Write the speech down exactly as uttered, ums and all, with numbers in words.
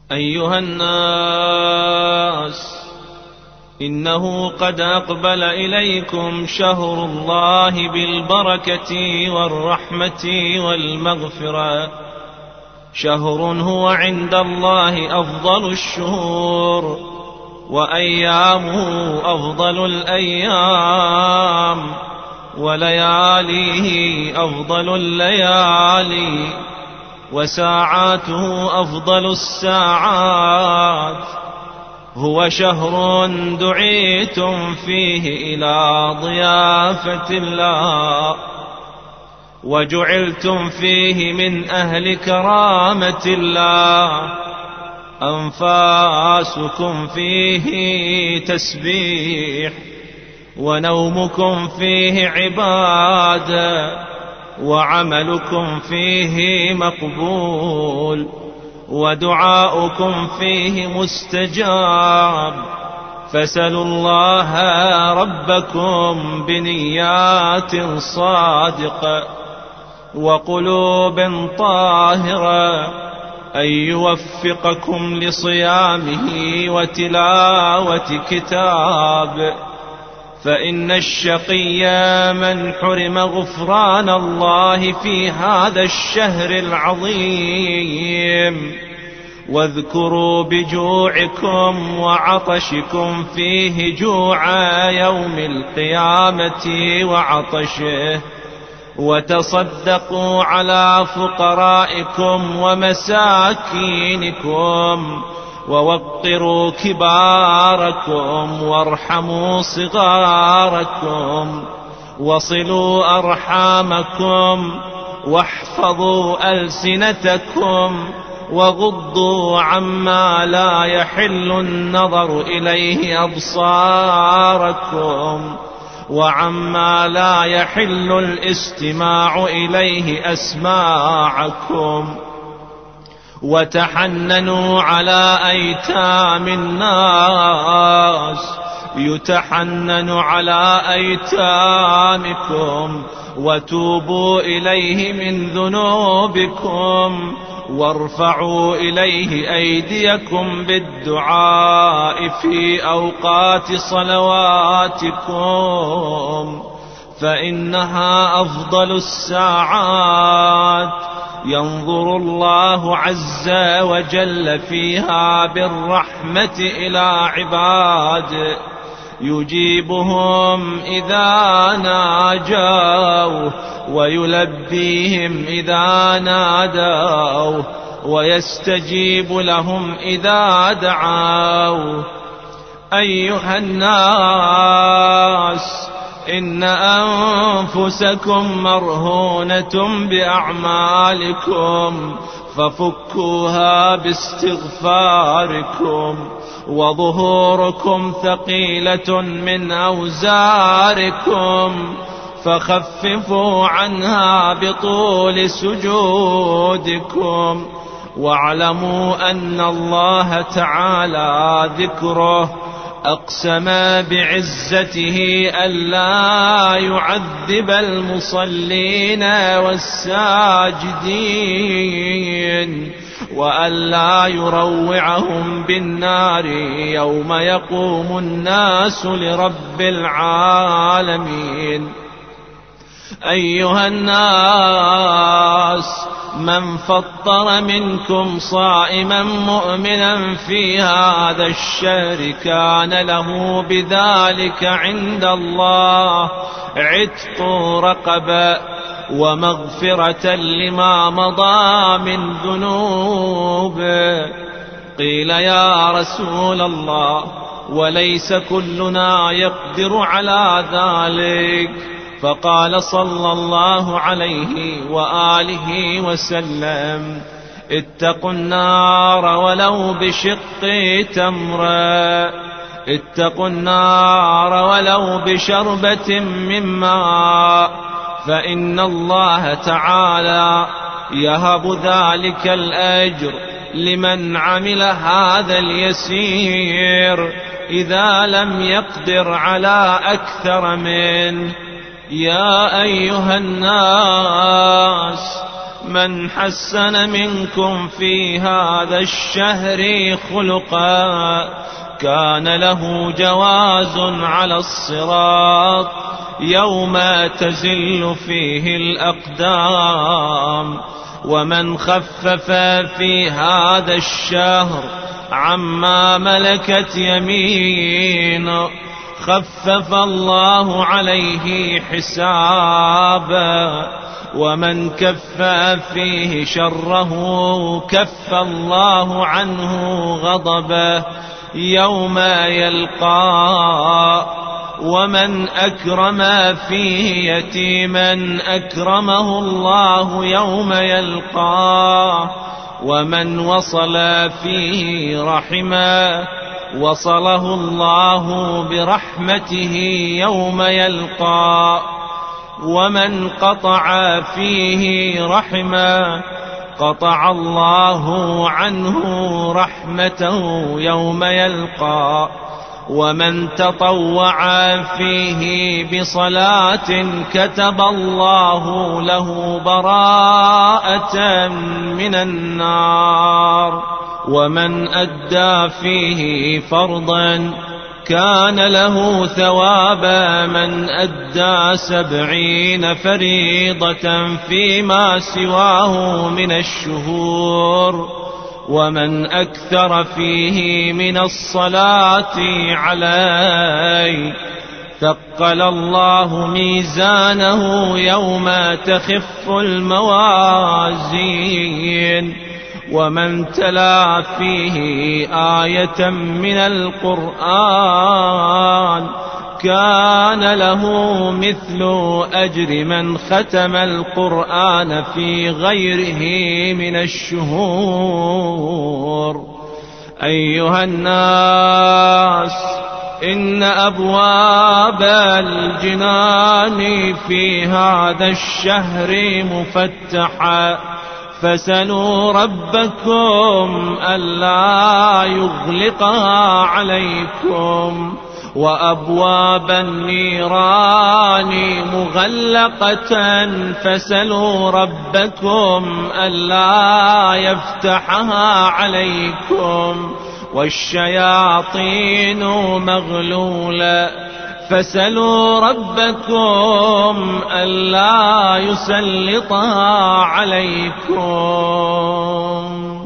أيها الناس، إنه قد أقبل إليكم شهر الله بالبركة والرحمة والمغفرة، شهر هو عند الله أفضل الشهور، وأيامه أفضل الأيام، ولياليه أفضل الليالي، وساعاته أفضل الساعات. هو شهر دعيتم فيه إلى ضيافة الله، وجعلتم فيه من أهل كرامة الله. أنفاسكم فيه تسبيح، ونومكم فيه عبادة، وعملكم فيه مقبول، ودعاؤكم فيه مستجاب. فسلوا الله ربكم بنيات صادقة وقلوب طاهرة أن يوفقكم لصيامه وتلاوة كتاب، فإن الشقي من حرم غفران الله في هذا الشهر العظيم. واذكروا بجوعكم وعطشكم فيه جوع يوم القيامة وعطشه، وتصدقوا على فقرائكم ومساكينكم، ووقروا كباركم وارحموا صغاركم، وصلوا أرحامكم، واحفظوا ألسنتكم، وغضوا عما لا يحل النظر إليه أبصاركم، وعما لا يحل الاستماع إليه أسماعكم. وتحننوا على أيتام الناس، يتحنن على أيتامكم، وتوبوا إليه من ذنوبكم، وارفعوا إليه أيديكم بالدعاء في أوقات صلواتكم، فإنها أفضل الساعات. ينظر الله عز وجل فيها بالرحمة إلى عباده، يجيبهم إذا ناجوا، ويلبيهم إذا نادوا، ويستجيب لهم إذا دعوا. أيها الناس، إن أنفسكم مرهونة بأعمالكم، ففكوها باستغفاركم، وظهوركم ثقيلة من أوزاركم، فخففوا عنها بطول سجودكم. واعلموا أن الله تعالى ذكره أقسم بعزته ألا يعذب المصلين والساجدين، وألا يروعهم بالنار يوم يقوم الناس لرب العالمين. أيها الناس، من فطر منكم صائما مؤمنا في هذا الشهر كان له بذلك عند الله عتق رقبة، ومغفرة لما مضى من ذنوبه. قيل يا رسول الله، وليس كلنا يقدر على ذلك؟ فقال صلى الله عليه وآله وسلم: اتقوا النار ولو بشق تمرة، اتقوا النار ولو بشربة من ماء، فإن الله تعالى يهب ذلك الأجر لمن عمل هذا اليسير إذا لم يقدر على أكثر منه. يا أيها الناس، من حسن منكم في هذا الشهر خلقا كان له جواز على الصراط يوم تزل فيه الأقدام. ومن خفف في هذا الشهر عما ملكت يمينه خفف الله عليه حسابا. ومن كف فيه شره كف الله عنه غضبه يوم يلقاه. ومن أكرم فيه يتيما أكرمه الله يوم يلقاه. ومن وصل فيه رحمه وصله الله برحمته يوم يلقاه. ومن قطع فيه رحمه قطع الله عنه رحمته يوم يلقاه. ومن تطوع فيه بصلاة كتب الله له براءة من النار. ومن أدى فيه فرضا كان له ثواب من أدى سبعين فريضة فيما سواه من الشهور. ومن أكثر فيه من الصلاة عليه ثقل الله ميزانه يوم تخف الموازين. ومن تلا فيه آية من القرآن كان له مثل أجر من ختم القرآن في غيره من الشهور. أيها الناس، إن أبواب الجنان في هذا الشهر مفتحة، فسلوا ربكم ألا يغلقها عليكم. وأبواب النيران مغلقة، فسلوا ربكم ألا يفتحها عليكم. والشياطين مغلولة، فسلوا ربكم ألا يسلطها عليكم.